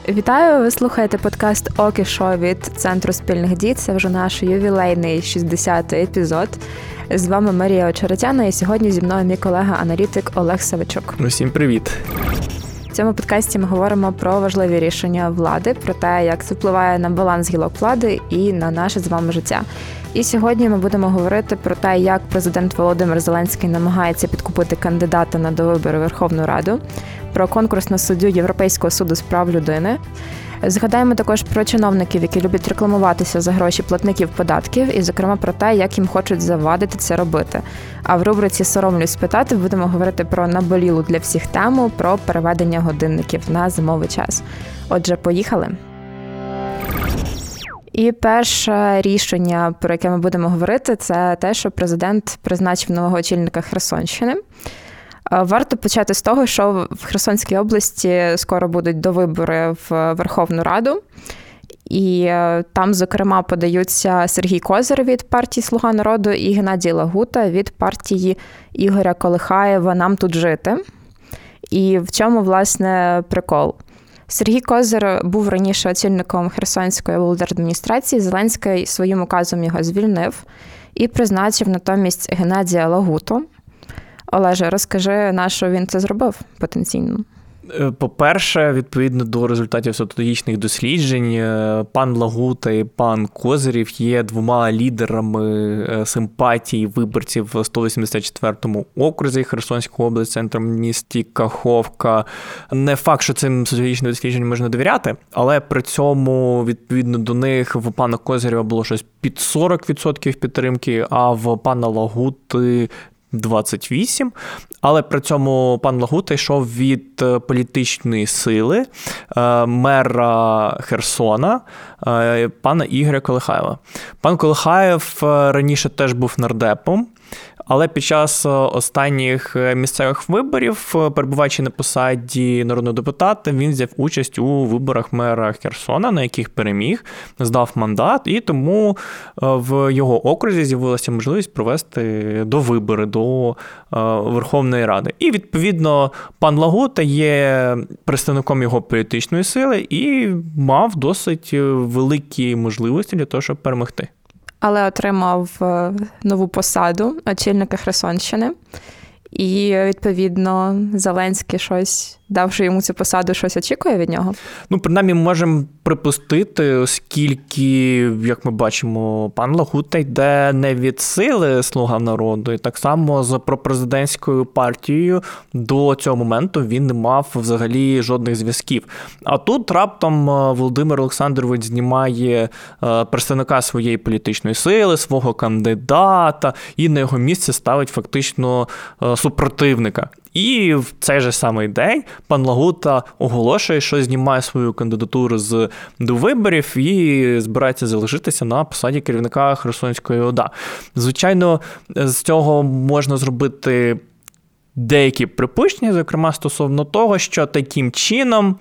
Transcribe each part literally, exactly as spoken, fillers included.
Вітаю! Ви слухаєте подкаст «Ок і шо» від Центру спільних дій. Це вже наш ювілейний шістдесятий епізод. З вами Марія Очеретяна і сьогодні зі мною мій колега-аналітик Олег Савичук. Усім привіт! В цьому подкасті ми говоримо про важливі рішення влади, про те, як це впливає на баланс гілок влади і на наше з вами життя. І сьогодні ми будемо говорити про те, як президент Володимир Зеленський намагається підкупити кандидата на довибори в Верховну Раду, про конкурс на суддю Європейського суду з прав людини. Згадаємо також про чиновників, які люблять рекламуватися за гроші платників податків, і, зокрема, про те, як їм хочуть завадити це робити. А в рубриці «Соромлюсь спитати» будемо говорити про наболілу для всіх тему, про переведення годинників на зимовий час. Отже, поїхали! І перше рішення, про яке ми будемо говорити, це те, що президент призначив нового очільника Херсонщини. Варто почати з того, що в Херсонській області скоро будуть довибори в Верховну Раду. І там, зокрема, подаються Сергій Козир від партії «Слуга народу» і Геннадій Лагута від партії Ігоря Колихаєва «Нам тут жити». І в чому, власне, прикол? Сергій Козир був раніше очільником Херсонської облдержадміністрації. Зеленський своїм указом його звільнив і призначив натомість Геннадія Лагуту. Олеже, розкажи, на що він це зробив потенційно? По-перше, відповідно до результатів соціологічних досліджень, пан Лагута і пан Козирів є двома лідерами симпатій виборців в сто вісімдесят четвертому окрузі Херсонської області, центром місті Каховка. Не факт, що цим соціологічним дослідженням можна довіряти, але при цьому, відповідно до них, в пана Козирєва було щось під сорок відсотків підтримки, а в пана Лагути двадцять вісім, але при цьому пан Лагута йшов від політичної сили мера Херсона, пана Ігоря Колихаєва. Пан Колихаєв раніше теж був нардепом, але під час останніх місцевих виборів, перебуваючи на посаді народного депутата, він взяв участь у виборах мера Херсона, на яких переміг, здав мандат, і тому в його окрузі з'явилася можливість провести довибори до Верховної Ради. І, відповідно, пан Лагута є представником його політичної сили і мав досить великі можливості для того, щоб перемогти. Але отримав нову посаду очільника Херсонщини. І, відповідно, Зеленський щось, давши йому цю посаду, щось очікує від нього? Ну, принаймні, можемо припустити, оскільки, як ми бачимо, пан Лагута йде не від сили «Слуга народу», і так само з пропрезидентською партією до цього моменту він не мав взагалі жодних зв'язків. А тут раптом Володимир Олександрович знімає представника своєї політичної сили, свого кандидата, і на його місце ставить фактично супротивника. І в цей же самий день пан Лагута оголошує, що знімає свою кандидатуру з довиборів і збирається залишитися на посаді керівника Херсонської ОДА. Звичайно, з цього можна зробити деякі припущення, зокрема стосовно того, що таким чином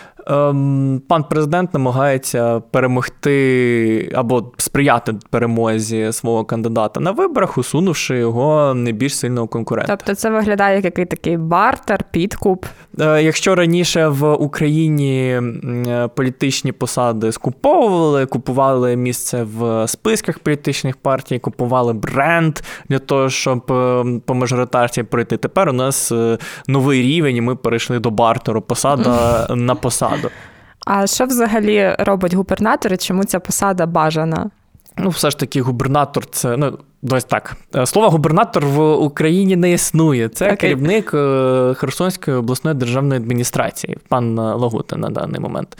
пан президент намагається перемогти або сприяти перемозі свого кандидата на виборах, усунувши його найбільш сильного конкурента. Тобто це виглядає як який такий бартер, підкуп? Якщо раніше в Україні політичні посади скуповували, купували місце в списках політичних партій, купували бренд для того, щоб по мажоритарці пройти. Тепер у нас новий рівень, і ми перейшли до бартеру, посада на посаду. А що взагалі робить губернатор і чому ця посада бажана? Ну, все ж таки, губернатор – це, ну, ось так. Слово губернатор в Україні не існує. Це okay. керівник Херсонської обласної державної адміністрації, пан Лагута на даний момент.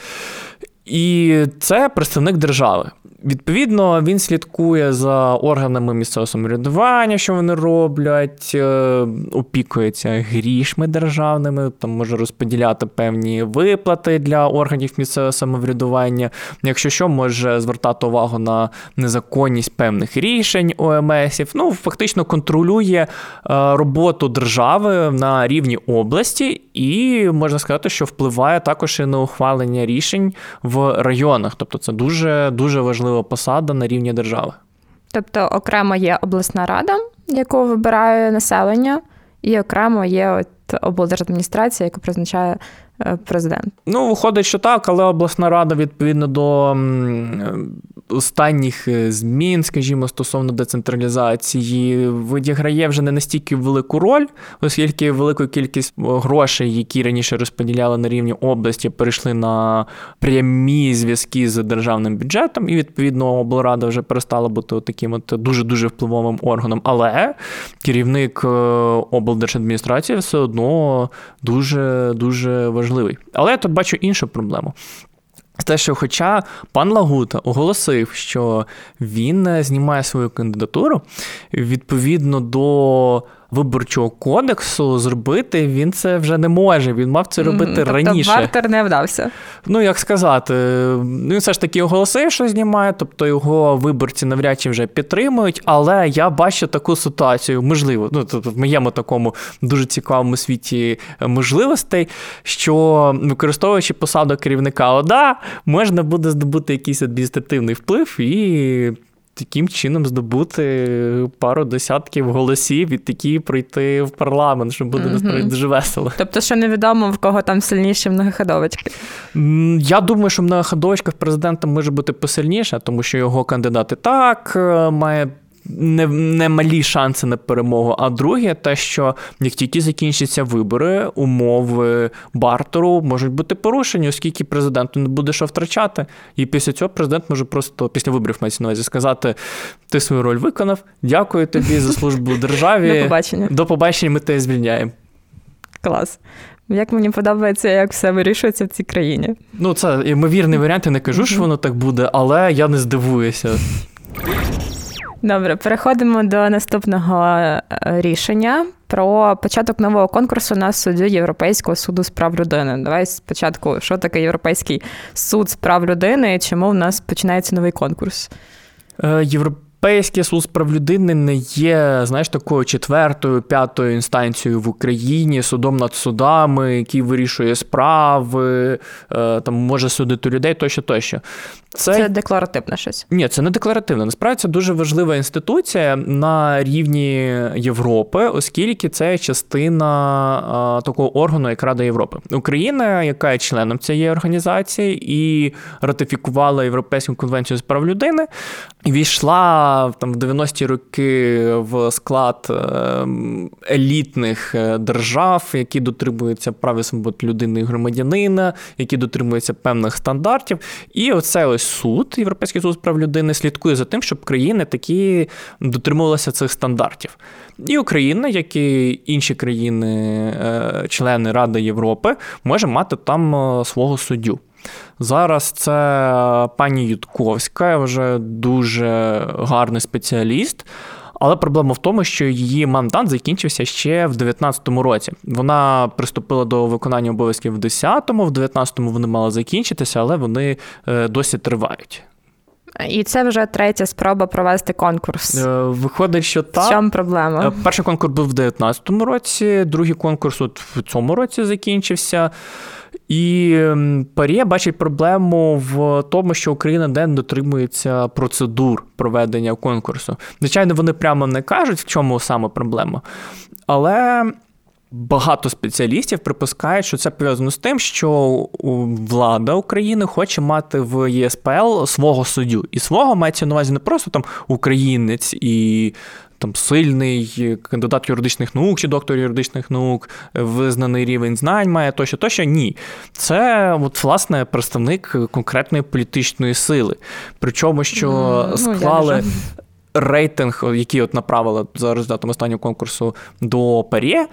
І це представник держави. Відповідно, він слідкує за органами місцевого самоврядування, що вони роблять, опікується грішми державними, там може розподіляти певні виплати для органів місцевого самоврядування. Якщо що, може звертати увагу на незаконність певних рішень о ем есів. Ну, фактично контролює роботу держави на рівні області і, можна сказати, що впливає також і на ухвалення рішень в районах. Тобто це дуже, дуже важлива посада на рівні держави. Тобто окремо є обласна рада, яку вибирає населення, і окремо є от облдержадміністрація, яку призначає президент. Ну, виходить, що так, але обласна рада, відповідно до останніх змін, скажімо, стосовно децентралізації, відіграє вже не настільки велику роль, оскільки велику кількість грошей, які раніше розподіляли на рівні області, перейшли на прямі зв'язки з державним бюджетом, і, відповідно, облрада вже перестала бути таким от дуже-дуже впливовим органом. Але керівник облдержадміністрації все одно дуже-дуже важливий. Але я тут бачу іншу проблему. Те, що хоча пан Лагута оголосив, що він знімає свою кандидатуру, відповідно до Виборчого кодексу зробити він це вже не може. Він мав це робити тобто раніше. Тобто Вартер не вдався? Ну, як сказати, він все ж таки оголосив, що знімає, тобто його виборці навряд чи вже підтримують, але я бачу таку ситуацію, можливо, ну, тобто в моєму такому дуже цікавому світі можливостей, що, використовуючи посаду керівника ОДА, можна буде здобути якийсь адміністративний вплив і таким чином здобути пару десятків голосів і такі пройти в парламент, що буде, насправді, дуже весело. Тобто, що невідомо, в кого там сильніші многоходовочки? Я думаю, що многоходовочка в президента може бути посильніша, тому що його кандидат і так має не, не малі шанси на перемогу, а друге, те, що як тільки закінчаться вибори, умови бартеру можуть бути порушені, оскільки президенту не буде що втрачати. І після цього президент може просто, після виборів, мається на увазі, сказати: ти свою роль виконав, дякую тобі за службу державі. До побачення. До побачення, ми тебе звільняємо. Клас. Як мені подобається, як все вирішується в цій країні. Ну, це ймовірний варіант, я не кажу, що воно так буде, але я не здивуюся. Добре, переходимо до наступного рішення про початок нового конкурсу на суддю Європейського суду з прав людини. Давай спочатку, що таке Європейський суд з прав людини і чому в нас починається новий конкурс? Європейський суд з прав людини не є, знаєш, такою четвертою, п'ятою інстанцією в Україні, судом над судами, який вирішує справи, там може судити людей, тощо, тощо. Це, це декларативне щось? Ні, це не декларативне. Насправді, це дуже важлива інституція на рівні Європи, оскільки це частина а, такого органу, як Рада Європи. Україна, яка є членом цієї організації і ратифікувала Європейську конвенцію з прав людини, війшла там в дев'яності роки в склад елітних держав, які дотримуються прав і свобод людини і громадянина, які дотримуються певних стандартів. І оце ось суд, Європейський суд з прав людини, слідкує за тим, щоб країни такі дотримувалися цих стандартів. І Україна, як і інші країни, члени Ради Європи, може мати там свого суддю. Зараз це пані Ютковська, вже дуже гарний спеціаліст, але проблема в тому, що її мандат закінчився ще в дев'ятнадцятому році. Вона приступила до виконання обов'язків в десятому, в дев'ятнадцятому вони мали закінчитися, але вони досі тривають. І це вже третя спроба провести конкурс. Виходить, що так. В чому проблема? Перший конкурс був в дев'ятнадцятому році, другий конкурс от в цьому році закінчився. І ПАРЄ бачить проблему в тому, що Україна не дотримується процедур проведення конкурсу. Звичайно, вони прямо не кажуть, в чому саме проблема, але багато спеціалістів припускають, що це пов'язано з тим, що влада України хоче мати в ЄСПЛ свого суддю. І свого мається на увазі не просто там українець і там сильний кандидат юридичних наук чи доктор юридичних наук, визнаний рівень знань має, тощо, тощо. Ні. Це, от, власне, представник конкретної політичної сили. Причому, що ну, склали рейтинг, який от направили за результатом останнього конкурсу до ПАРЄ,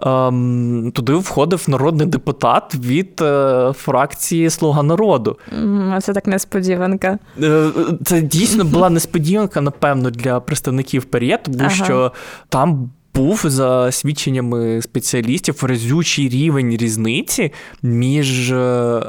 ем, туди входив народний депутат від е, фракції «Слуга народу». А це так несподіванка. Е, це дійсно була несподіванка, напевно, для представників ПАРЄ, тому ага. що там був, за свідченнями спеціалістів, разючий рівень різниці між е,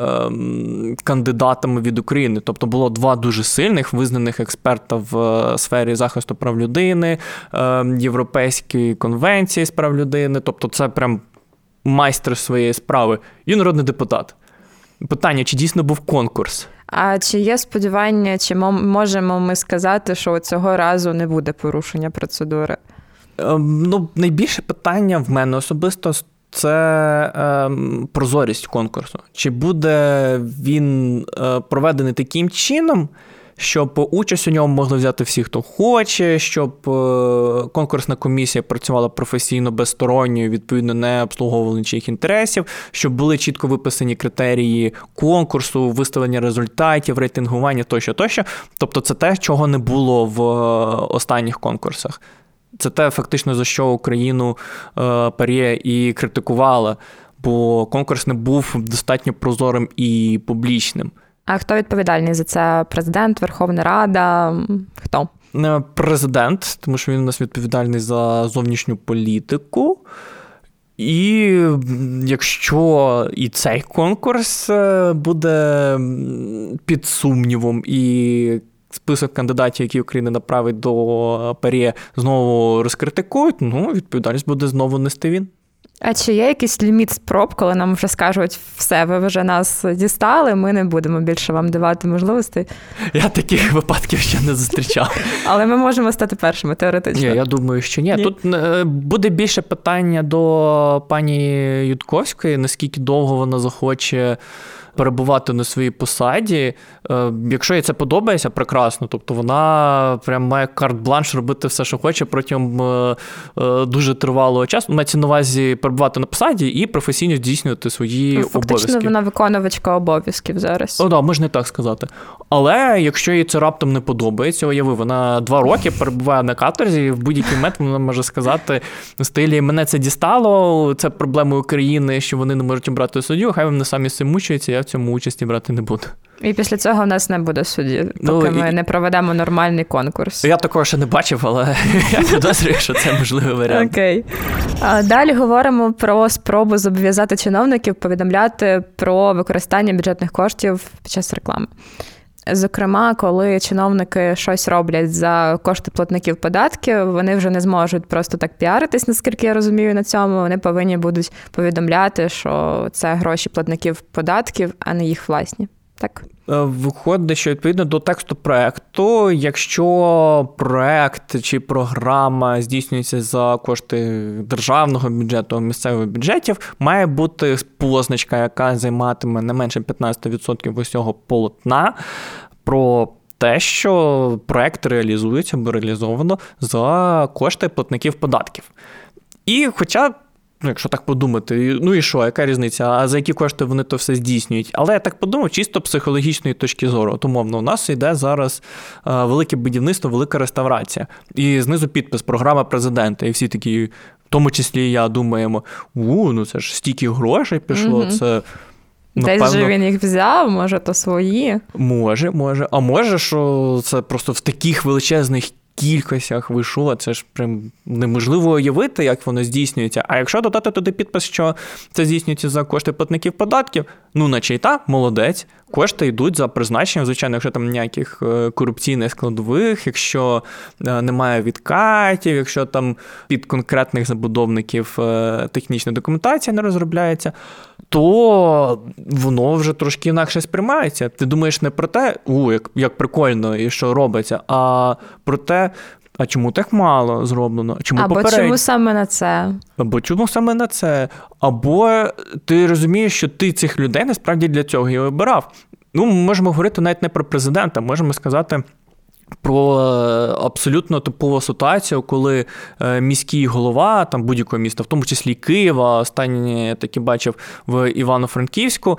кандидатами від України. Тобто було два дуже сильних, визнаних експерта в сфері захисту прав людини, е, Європейської конвенції з прав людини. Тобто це прям майстер своєї справи. І народний депутат. Питання, чи дійсно був конкурс? А чи є сподівання, чи можемо ми сказати, що цього разу не буде порушення процедури? Ну, найбільше питання в мене особисто це е, прозорість конкурсу. Чи буде він е, проведений таким чином, щоб участь у ньому могли взяти всі, хто хоче, щоб конкурсна комісія працювала професійно, безсторонньо, відповідно, не обслуговувала нічих інтересів, щоб були чітко виписані критерії конкурсу, виставлення результатів, рейтингування тощо, тощо. Тобто це те, чого не було в останніх конкурсах. Це те, фактично, за що Україну ПАРЄ і критикувала, бо конкурс не був достатньо прозорим і публічним. А хто відповідальний за це? Президент, Верховна Рада? Хто? Президент, тому що він у нас відповідальний за зовнішню політику. І якщо і цей конкурс буде під сумнівом, і список кандидатів, які Україна направить до ПАРЄ, знову розкритикують, ну, відповідальність буде знову нести він. А чи є якийсь ліміт спроб, коли нам вже скажуть, все, ви вже нас дістали, ми не будемо більше вам давати можливостей? Я таких випадків ще не зустрічав. Але ми можемо стати першими, теоретично. Ні, я думаю, що ні. ні. Тут буде більше питання до пані Ютковської, наскільки довго вона захоче перебувати на своїй посаді. Якщо їй це подобається, прекрасно. Тобто вона прям має карт-бланш робити все, що хоче протягом дуже тривалого часу. Мається на увазі перебувати на посаді і професійно здійснювати свої Фактично, обов'язки. Фактично вона виконувачка обов'язків зараз. О, да, можна і так сказати. Але якщо їй це раптом не подобається, уяви, вона два роки перебуває на каторзі, і в будь-який момент вона може сказати в стилі «мене це дістало, це проблема України, що вони не можуть обрати суддю, хай вони самі з цим мучаються, я в цьому участі брати не буду». І після цього в нас не буде судді, поки ну, ми і... не проведемо нормальний конкурс. Я такого ще не бачив, але я підозрюю, що це можливий варіант. Окей. А далі говоримо про спробу зобов'язати чиновників повідомляти про використання бюджетних коштів під час реклами. Зокрема, коли чиновники щось роблять за кошти платників податків, вони вже не зможуть просто так піаритись, наскільки я розумію, на цьому. Вони повинні будуть повідомляти, що це гроші платників податків, а не їх власні. Так? Виходить, що відповідно до тексту проекту, якщо проект чи програма здійснюється за кошти державного бюджету, місцевих бюджетів, має бути позначка, яка займатиме не менше п'ятнадцять відсотків усього полотна, про те, що проект реалізується або реалізовано за кошти платників податків. І хоча, ну, якщо так подумати, ну і що, яка різниця, а за які кошти вони то все здійснюють? Але я так подумав, чисто психологічної точки зору. От, умовно, у нас йде зараз а, велике будівництво, велика реставрація. І знизу підпис «Програма президента». І всі такі, в тому числі і я, думаємо, у, ну це ж стільки грошей пішло, угу. це... Напевно, десь же він їх взяв, може, то свої? Може, може. А може, що це просто в таких величезних кількостях вийшло, це ж прям неможливо уявити, як воно здійснюється. А якщо додати туди підпис, що це здійснюється за кошти платників податків, ну, наче й так, молодець, кошти йдуть за призначенням, звичайно, якщо там ніяких корупційних складових, якщо немає відкатів, якщо там під конкретних забудовників технічна документація не розробляється, то воно вже трошки інакше сприймається. Ти думаєш не про те, у, як, як прикольно і що робиться, а про те, а чому так мало зроблено? Чому Або попередньо? Чому саме на це? Або чому саме на це? Або ти розумієш, що ти цих людей насправді для цього і обирав. Ну, ми можемо говорити навіть не про президента, можемо сказати про абсолютно типову ситуацію, коли міський голова там будь-якого міста, в тому числі Києва, останнє я таки бачив в Івано-Франківську,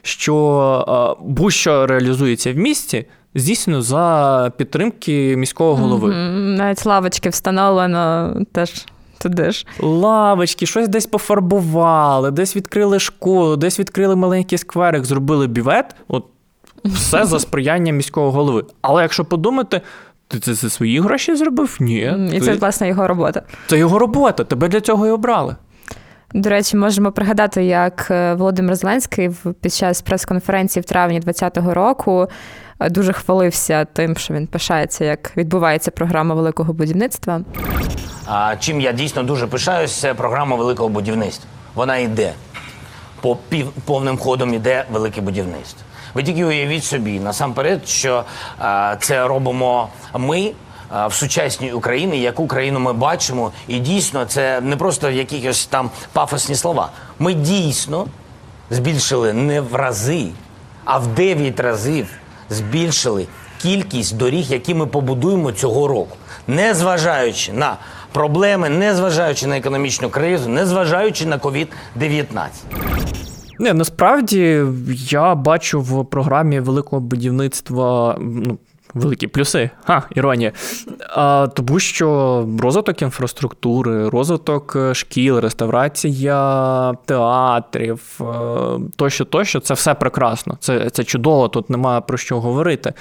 що будь-що реалізується в місті, здійснено за підтримки міського голови. Mm-hmm. Навіть лавочки встановлено теж туди ж. Лавочки, щось десь пофарбували, десь відкрили школу, десь відкрили маленький скверик, зробили бювет, от все за сприяння міського голови. Але якщо подумати, ти це за свої гроші зробив? Ні. І ти... це, власне, його робота. Це його робота, тебе для цього і обрали. До речі, можемо пригадати, як Володимир Зеленський під час прес-конференції в травні двадцятого року дуже хвалився тим, що він пишається, як відбувається програма великого будівництва. А чим я дійсно дуже пишаюсь, це програма великого будівництва. Вона йде. По пів, повним ходом йде велике будівництво. Ви тільки уявіть собі, насамперед, що а, це робимо ми, в сучасній Україні, яку країну ми бачимо. І дійсно, це не просто якісь там пафосні слова. Ми дійсно збільшили не в рази, а в дев'ять разів збільшили кількість доріг, які ми побудуємо цього року. Незважаючи на проблеми, незважаючи на економічну кризу, незважаючи на ковід дев'ятнадцять. Не, насправді, я бачу в програмі великого будівництва, ну, великі плюси, ха, іронія, а, тому що розвиток інфраструктури, розвиток шкіл, реставрація театрів, тощо, тощо, це все прекрасно, це, це чудово, тут немає про що говорити.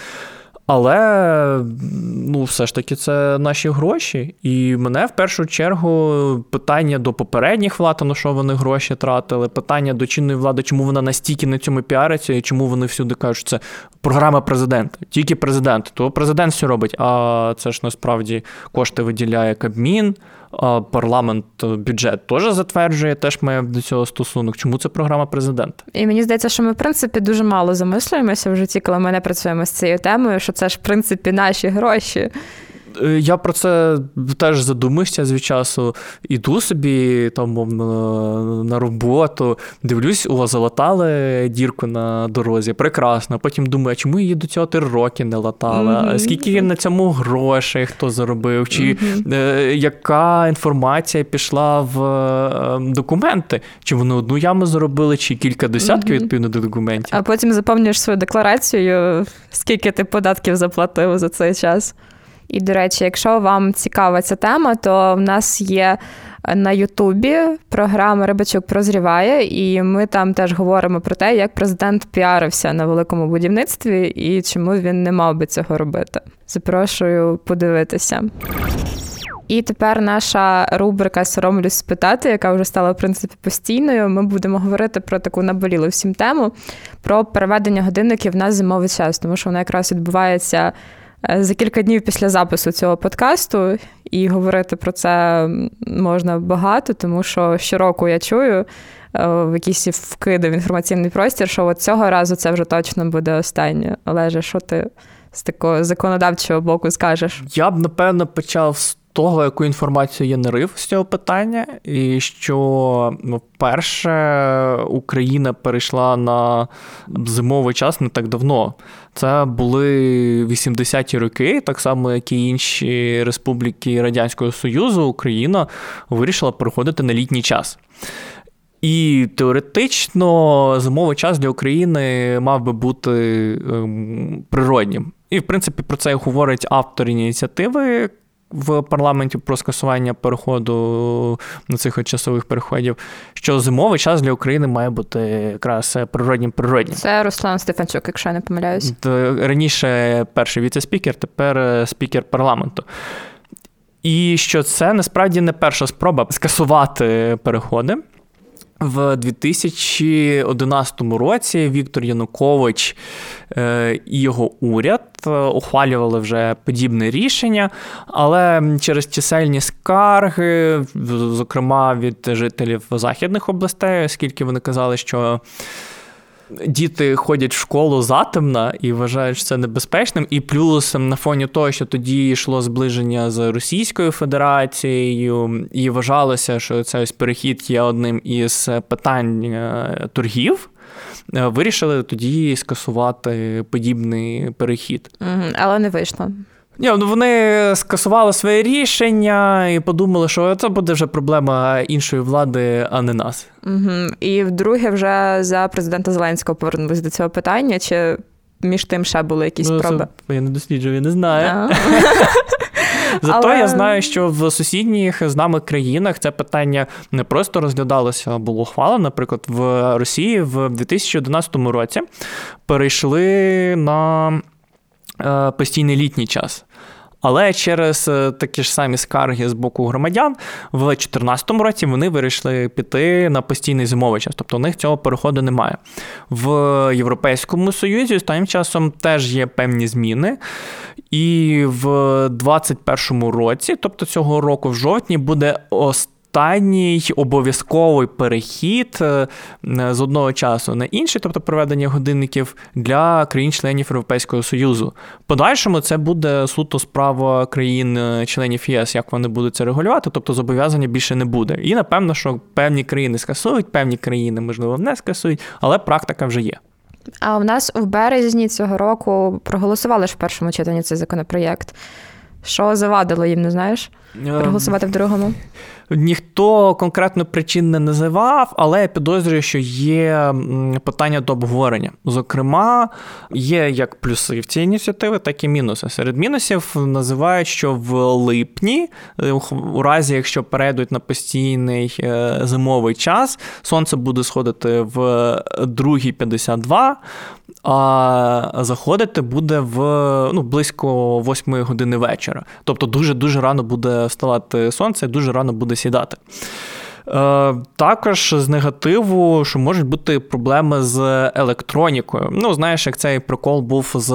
Але, ну, все ж таки, це наші гроші. І мене, в першу чергу, питання до попередніх влад, на що вони гроші тратили, питання до чинної влади, чому вона настільки на цьому піариться, і чому вони всюди кажуть, що це програма президента, тільки президент. То президент все робить, а це ж насправді кошти виділяє Кабмін, а парламент бюджет теж затверджує, теж має до цього стосунок. Чому це програма президента? І мені здається, що ми, в принципі, дуже мало замислюємося в житті, коли ми не працюємо з цією темою, що це ж, в принципі, наші гроші. Я про це теж задумався з від часу. Іду собі там, мовно, на роботу, дивлюсь, у вас залатали дірку на дорозі. Прекрасно. Потім думаю, а чому її до цього три роки не латали? Mm-hmm. Скільки на цьому грошей хто заробив? Чи mm-hmm. е, яка інформація пішла в е, документи? Чи вони одну яму заробили, чи кілька десятків mm-hmm. відповідно до документів? А потім заповнюєш свою декларацію, скільки ти податків заплатив за цей час. І, до речі, якщо вам цікава ця тема, то в нас є на Ютубі програма «Рибачок прозріває», і ми там теж говоримо про те, як президент піарився на великому будівництві і чому він не мав би цього робити. Запрошую подивитися. І тепер наша рубрика «Соромлюсь спитати», яка вже стала, в принципі, постійною. Ми будемо говорити про таку наболілу всім тему, про переведення годинників на зимовий час, тому що вона якраз відбувається за кілька днів після запису цього подкасту, і говорити про це можна багато, тому що щороку я чую в якісь вкиди в інформаційний простір, що от цього разу це вже точно буде останнє. Олеже, що ти з такого законодавчого боку скажеш? Я б, напевно, почав з того, яку інформацію я нарив з цього питання, і що, вперше, Україна перейшла на зимовий час не так давно. Це були вісімдесяті роки, так само, як і інші республіки Радянського Союзу, Україна вирішила переходити на літній час. І теоретично зимовий час для України мав би бути ем, природнім. І, в принципі, про це говорить автор ініціативи в парламенті про скасування переходу на цих от часових переходів, що зимовий час для України має бути якраз природнім-природнім. Це Руслан Стефанчук, якщо я не помиляюсь. Раніше перший віце-спікер, тепер спікер парламенту. І що це насправді не перша спроба скасувати переходи. В дві тисячі одинадцятому році Віктор Янукович і його уряд ухвалювали вже подібне рішення, але через чисельні скарги, зокрема від жителів західних областей, оскільки вони казали, що діти ходять в школу затемно і вважають, що це небезпечним. І плюс на фоні того, що тоді йшло зближення з Російською Федерацією, і вважалося, що цей ось перехід є одним із питань торгів, вирішили тоді скасувати подібний перехід. Але не вийшло. Ні, ну вони скасували своє рішення і подумали, що це буде вже проблема іншої влади, а не нас. Угу. І вдруге вже за президента Зеленського повернулися до цього питання, чи між тим ще були якісь ну, спроби? Це, я не досліджую, я не знаю. Зато Але... я знаю, що в сусідніх з нами країнах це питання не просто розглядалося, а було ухвалено. Наприклад, в Росії в дві тисячі одинадцятому році перейшли на постійний літній час. Але через такі ж самі скарги з боку громадян в дві тисячі чотирнадцятому році вони вирішили піти на постійний зимовий час. Тобто у них цього переходу немає. В Європейському Союзі останнім часом теж є певні зміни. І в двадцять першому році, тобто цього року в жовтні, буде останній останній обов'язковий перехід з одного часу на інший, тобто проведення годинників для країн-членів Європейського Союзу. В подальшому це буде суто справа країн-членів ЄС, як вони будуть це регулювати, тобто зобов'язання більше не буде. І, напевно, що певні країни скасують, певні країни, можливо, не скасують, але практика вже є. А у нас в березні цього року проголосували ж в першому читанні цей законопроєкт. Що завадило їм, не знаєш? Проголосувати в другому? Ніхто конкретно причин не називав, але я підозрюю, що є питання до обговорення. Зокрема, є як плюси в цій ініціативи, так і мінуси. Серед мінусів називають, що в липні, у разі, якщо перейдуть на постійний зимовий час, сонце буде сходити в другій п'ятдесят два, а заходити буде в ну, близько восьмої години вечора. Тобто дуже-дуже рано буде вставати сонце і дуже рано буде сідати. Е, також з негативу, що можуть бути проблеми з електронікою. Ну, знаєш, як цей прикол був з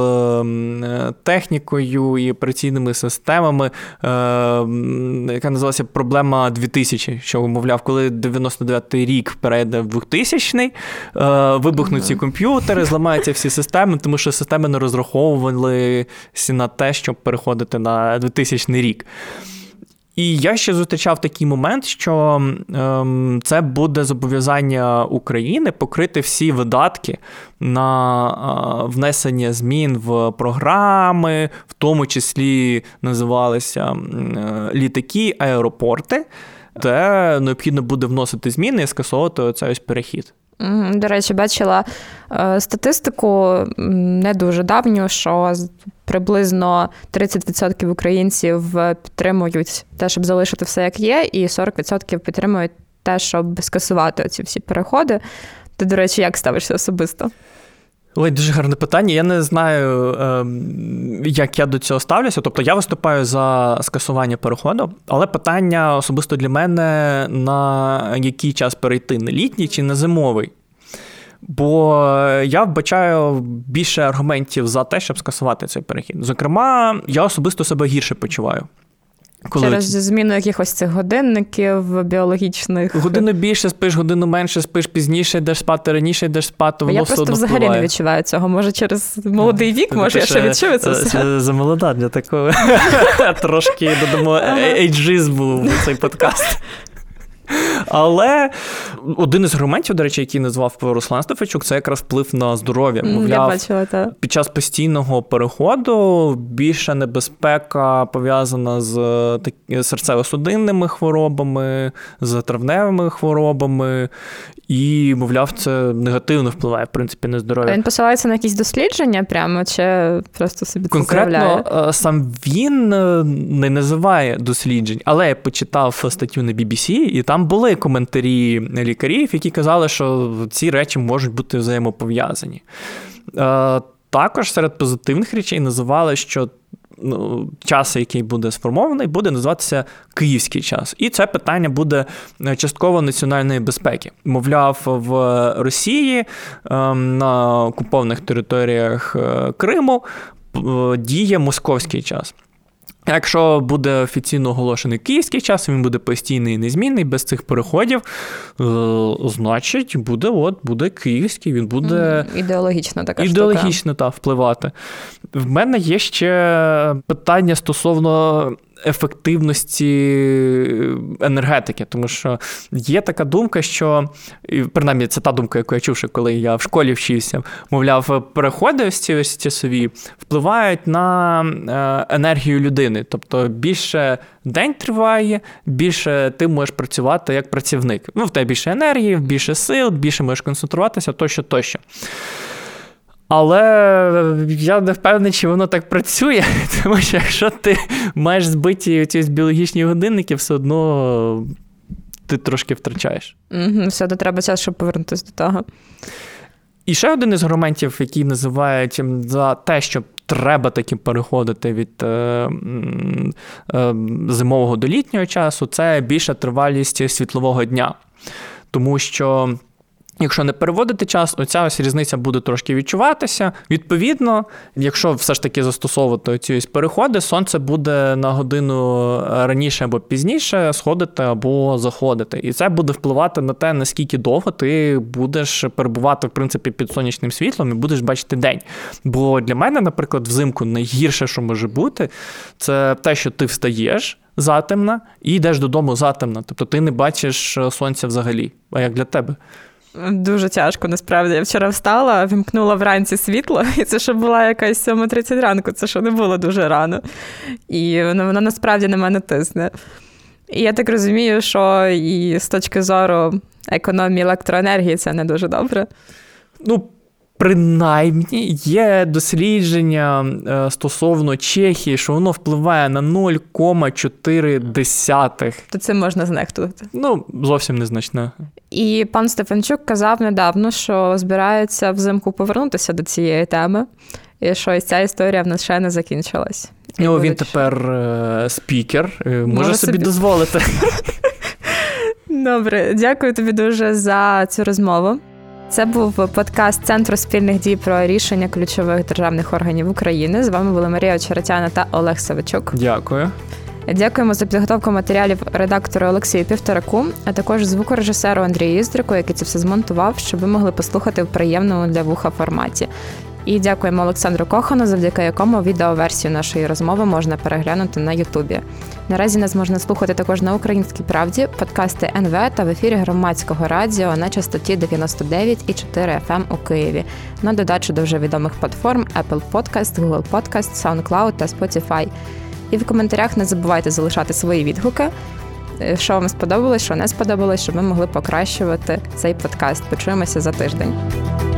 технікою і операційними системами, е, яка називалася проблема дві тисячі, що, мовляв, коли дев'яносто дев'ятий рік перейде в двохтисячний, е, вибухнуть ці комп'ютери, зламаються всі системи, тому що системи не розраховувалися на те, щоб переходити на двохтисячний рік. І я ще зустрічав такий момент, що ем, це буде зобов'язання України покрити всі видатки на е, внесення змін в програми, в тому числі називалися е, літаки, аеропорти, де необхідно буде вносити зміни і скасовувати оцей ось перехід. До речі, бачила е, статистику не дуже давню, що приблизно тридцять відсотків українців підтримують те, щоб залишити все як є, і сорок відсотків підтримують те, щоб скасувати оці всі переходи. Ти, до речі, як ставишся особисто? Ой, дуже гарне питання. Я не знаю, як я до цього ставлюся. Тобто я виступаю за скасування переходу, але питання особисто для мене, на який час перейти, на літній чи на зимовий. Бо я вбачаю більше аргументів за те, щоб скасувати цей перехід. Зокрема, я особисто себе гірше почуваю. Коли... Через зміну якихось цих годинників біологічних. Годину більше спиш, годину менше спиш, пізніше йдеш спати, раніше йдеш спати, воно я все одно впливає. Я просто взагалі не відчуваю цього. Може, через молодий вік, може, я ще відчую це все. Замолода для такого. Трошки, додамо, ейджизму в цей подкаст. Але один із аргументів, до речі, який назвав Руслан Стефанчук, це якраз вплив на здоров'я. Мовляв, бачила, та. Під час постійного переходу більша небезпека пов'язана з серцево-судинними хворобами, з травневими хворобами. І, мовляв, це негативно впливає, в принципі, на здоров'я. Він посилається на якісь дослідження прямо, чи просто собі це заявляє? Конкретно сам він не називає досліджень, але я почитав статтю на бі бі сі, і там були коментарі лікарів, які казали, що ці речі можуть бути взаємопов'язані. Також серед позитивних речей називали, що ну, час, який буде сформований, буде називатися київський час. І це питання буде частково національної безпеки. Мовляв, в Росії на окупованих територіях Криму діє московський час. Якщо буде офіційно оголошений київський час, він буде постійний і незмінний, без цих переходів, значить, буде, от, буде київський, він буде... Ідеологічно така штука. Ідеологічно, так, впливати. В мене є ще питання стосовно ефективності енергетики, тому що є така думка, що, принаймні це та думка, яку я чув, що коли я в школі вчився, мовляв, переходи ось ці ось часові впливають на енергію людини, тобто більше день триває, більше ти можеш працювати як працівник. Ну, в тебе більше енергії, більше сил, більше можеш концентруватися, тощо, тощо. Але я не впевнений, чи воно так працює, тому що якщо ти маєш збиті ці біологічні годинники, все одно ти трошки втрачаєш. Угу, все одно треба час, щоб повернутися до того. І ще один із аргументів, який називають за те, що треба таки переходити від е, е, зимового до літнього часу, це більша тривалість світлового дня. Тому що Якщо не переводити час, оця ось різниця буде трошки відчуватися. Відповідно, якщо все ж таки застосовувати оці ось переходи, сонце буде на годину раніше або пізніше сходити або заходити. І це буде впливати на те, наскільки довго ти будеш перебувати, в принципі, під сонячним світлом і будеш бачити день. Бо для мене, наприклад, взимку найгірше, що може бути, це те, що ти встаєш затемно і йдеш додому затемно. Тобто ти не бачиш сонця взагалі. А як для тебе? Дуже тяжко, насправді. Я вчора встала, вимкнула вранці світло, і це ще була якась сьома тридцять ранку, це ще не було дуже рано. І воно, воно насправді на мене тисне. І я так розумію, що і з точки зору економії електроенергії це не дуже добре. Ну, принаймні, є дослідження стосовно Чехії, що воно впливає на нуль кома чотири. То це можна знехтувати. Ну, зовсім незначне. І пан Стефанчук казав недавно, що збирається взимку повернутися до цієї теми, і що ця історія в нас ще не закінчилась. Ну, він тепер е- спікер, може, може собі дозволити. Добре, дякую тобі дуже за цю розмову. Це був подкаст Центру спільних дій про рішення ключових державних органів України. З вами були Марія Очеретяна та Олег Савичук. Дякую. Дякуємо за підготовку матеріалів редактору Олексію Півтораку, а також звукорежисеру Андрію Іздрику, який це все змонтував, щоб ви могли послухати в приємному для вуха форматі. І дякуємо Олександру Кохану, завдяки якому відеоверсію нашої розмови можна переглянути на Ютубі. Наразі нас можна слухати також на Українській правді, подкасти ен ве та в ефірі Громадського радіо на частоті дев'яносто дев'ять і чотири еф ем у Києві, на додачу до вже відомих платформ Apple Podcast, Google Podcast, SoundCloud та Spotify. І в коментарях не забувайте залишати свої відгуки, що вам сподобалось, що не сподобалось, щоб ми могли покращувати цей подкаст. Почуємося за тиждень.